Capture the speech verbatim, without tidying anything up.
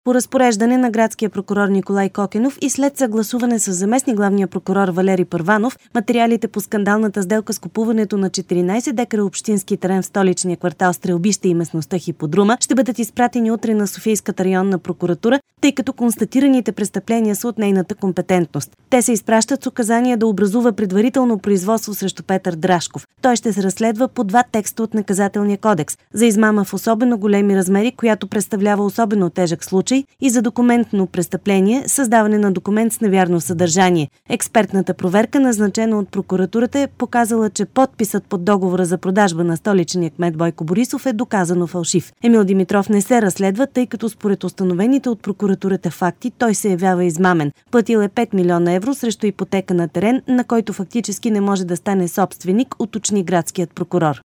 По разпореждане на градския прокурор Николай Кокенов и след съгласуване с заместник главния прокурор Валери Първанов, материалите по скандалната сделка с купуването на четиринайсет декара общински терен в столичния квартал Стрелбище и местността Хиподрума ще бъдат изпратени утре на Софийската районна прокуратура, тъй като констатираните престъпления са от нейната компетентност. Те се изпращат с указание да образува предварително производство срещу Петър Драшков. Той ще се разследва по два текста от Наказателния кодекс – за измама в особено големи размери, която представлява особено тежък случай, и за документно престъпление – създаване на документ с невярно съдържание. Експертната проверка, назначена от прокуратурата, е показала, че подписът под договора за продажба на столичния кмет Бойко Борисов е доказано фалшив. Емил Димитров не се разследва, тъй като според установените от прокуратурата факти той се явява измамен. Платил е пет милиона евро срещу ипотека на терен, на който фактически не може да стане собственик, уточни градският прокурор.